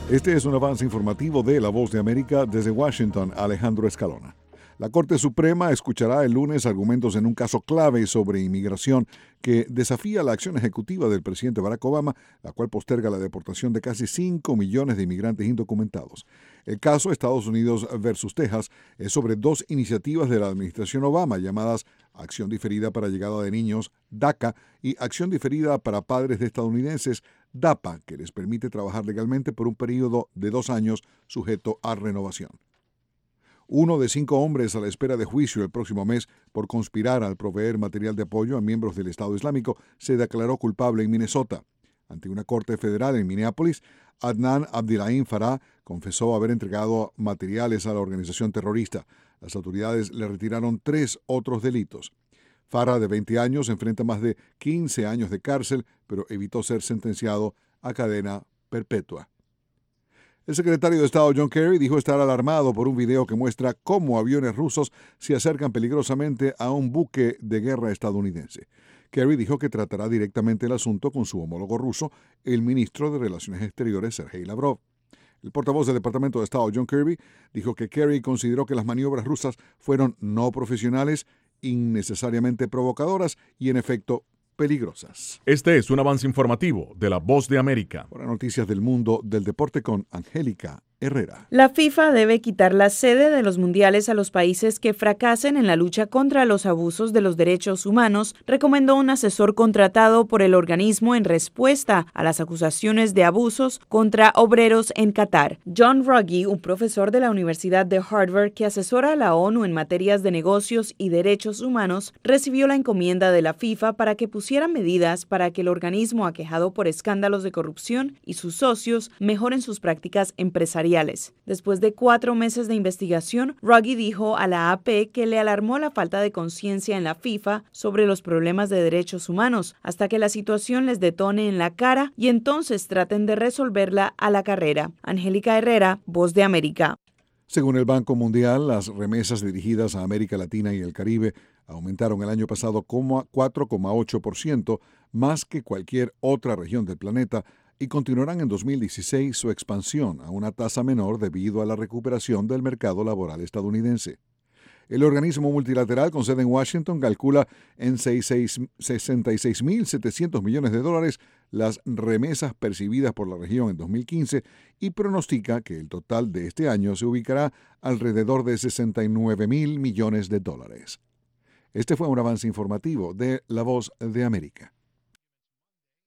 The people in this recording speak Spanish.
Este es un avance informativo de La Voz de América desde Washington, Alejandro Escalona. La Corte Suprema escuchará el lunes argumentos en un caso clave sobre inmigración que desafía la acción ejecutiva del presidente Barack Obama, la cual posterga la deportación de casi 5 millones de inmigrantes indocumentados. El caso Estados Unidos versus Texas es sobre dos iniciativas de la administración Obama llamadas Acción Diferida para Llegada de Niños, DACA, y Acción Diferida para Padres de Estadounidenses, DAPA, que les permite trabajar legalmente por un periodo de 2 años sujeto a renovación. 1 de 5 hombres a la espera de juicio el próximo mes por conspirar al proveer material de apoyo a miembros del Estado Islámico se declaró culpable en Minnesota. Ante una corte federal en Minneapolis, Adnan Abdillahin Farah confesó haber entregado materiales a la organización terrorista. Las autoridades le retiraron 3 otros delitos. Farah, de 20 años, enfrenta más de 15 años de cárcel, pero evitó ser sentenciado a cadena perpetua. El secretario de Estado John Kerry dijo estar alarmado por un video que muestra cómo aviones rusos se acercan peligrosamente a un buque de guerra estadounidense. Kerry dijo que tratará directamente el asunto con su homólogo ruso, el ministro de Relaciones Exteriores, Sergei Lavrov. El portavoz del Departamento de Estado, John Kirby, dijo que Kerry consideró que las maniobras rusas fueron no profesionales, innecesariamente provocadoras y, en efecto, peligrosas. Este es un avance informativo de La Voz de América. Ahora noticias del mundo del deporte con Angélica Herrera. La FIFA debe quitar la sede de los mundiales a los países que fracasen en la lucha contra los abusos de los derechos humanos, recomendó un asesor contratado por el organismo en respuesta a las acusaciones de abusos contra obreros en Qatar. John Ruggie, un profesor de la Universidad de Harvard que asesora a la ONU en materias de negocios y derechos humanos, recibió la encomienda de la FIFA para que pusiera medidas para que el organismo aquejado por escándalos de corrupción y sus socios mejoren sus prácticas empresariales. Después de 4 meses de investigación, Ruggie dijo a la AP que le alarmó la falta de conciencia en la FIFA sobre los problemas de derechos humanos, hasta que la situación les detone en la cara y entonces traten de resolverla a la carrera. Angélica Herrera, Voz de América. Según el Banco Mundial, las remesas dirigidas a América Latina y el Caribe aumentaron el año pasado 4,8%, más que cualquier otra región del planeta, y continuarán en 2016 su expansión a una tasa menor debido a la recuperación del mercado laboral estadounidense. El organismo multilateral con sede en Washington calcula en 66.700 millones de dólares las remesas percibidas por la región en 2015 y pronostica que el total de este año se ubicará alrededor de 69.000 millones de dólares. Este fue un avance informativo de La Voz de América.